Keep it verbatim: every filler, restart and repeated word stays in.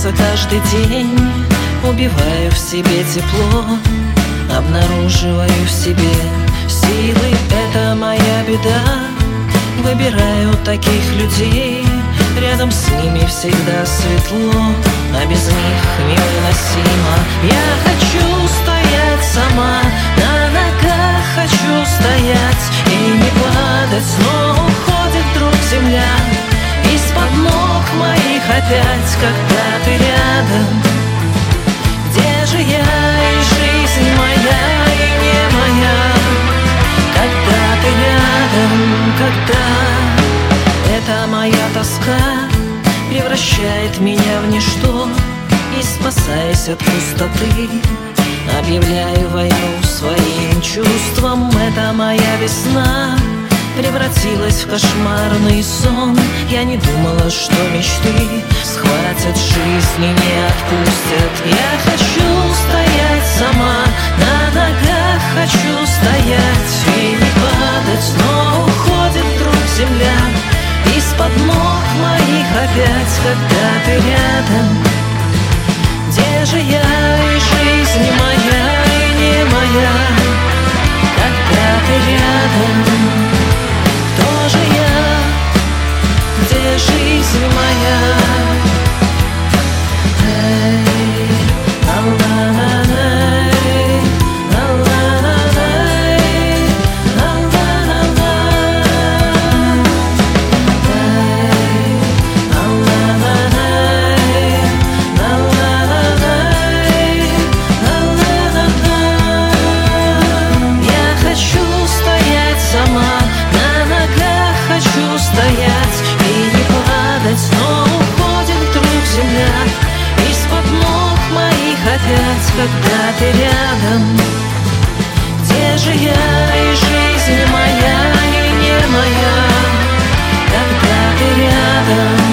меняется каждый день. Убиваю в себе тепло, обнаруживаю в себе силы. Это моя беда. Выбираю таких людей, рядом с ними всегда светло, а без них невыносимо. Я хочу стоять сама, на ногах хочу стоять и не падать, но уходит вдруг земля из-под ног моих опять, когда ты рядом. Где же я и жизнь моя и не моя, когда ты рядом, когда эта моя тоска превращает меня в ничто, и, спасаясь от пустоты, объявляю войну своим чувствам. Это моя весна превратилась в кошмарный сон. Я не думала, что мечты схватят жизнь и не отпустят. Я хочу стоять сама, на ногах хочу стоять и не падать, но уходит вдруг земля из-под ног моих опять, когда ты рядом. Где же я и жизнь моя и не моя, когда ты рядом? Кто же я? Где жизнь моя? Эй, ла-ла-ла-лай, ла-ла-ла-лай, ла-ла-ла-лай. Стоять и не падать, но уходит вдруг земля из-под ног моих опять, когда ты рядом. Где же я и жизнь моя и не моя, когда ты рядом?